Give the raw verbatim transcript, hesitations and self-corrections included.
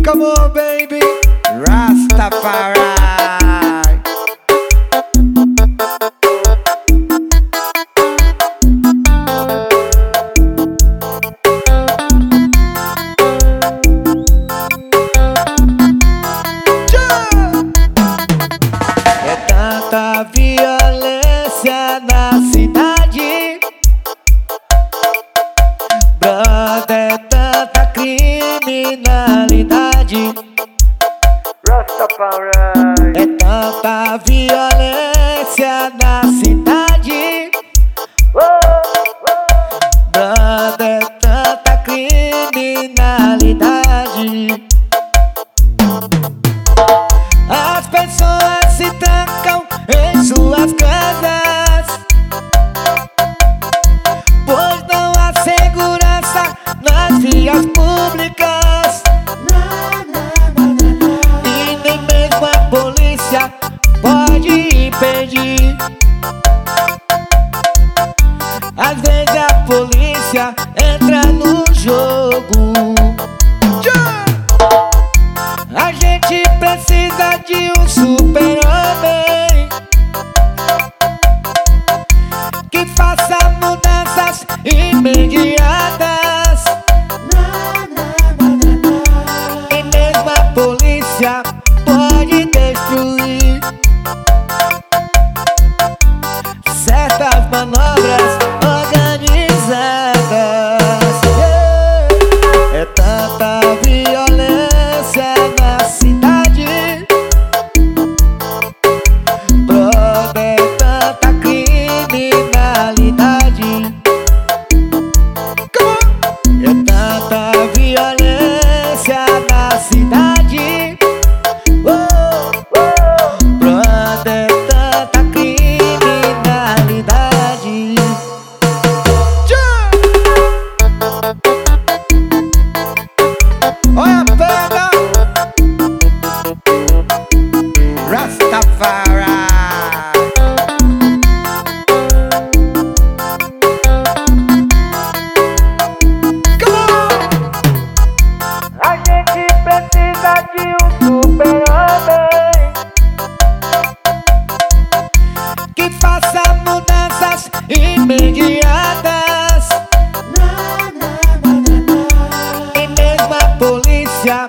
Come on, baby, Rastafari. É tanta violência na cidade, brother, é tanta criminalidade. Rastafari. É tanta violência na cidade, brother, é tanta criminalidade. As pessoas se trancam em suas casas, pois não há segurança nas vias públicas. E nem mesmo a polícia pode impedir. Às vezes a polícia entra no jogo. A gente precisa de um super-homem que faça mudanças imediatas. E mesmo a polícia pode destruir certas manobras organizadas. É tanta violência na cidade, brother, é tanta criminalidade. É tanta violência na cidade, brother, é tanta criminalidade. Olha, pega Rastafari. Come on! A gente precisa de um super-homem Que faça mudanças imediatas. E mesmo a polícia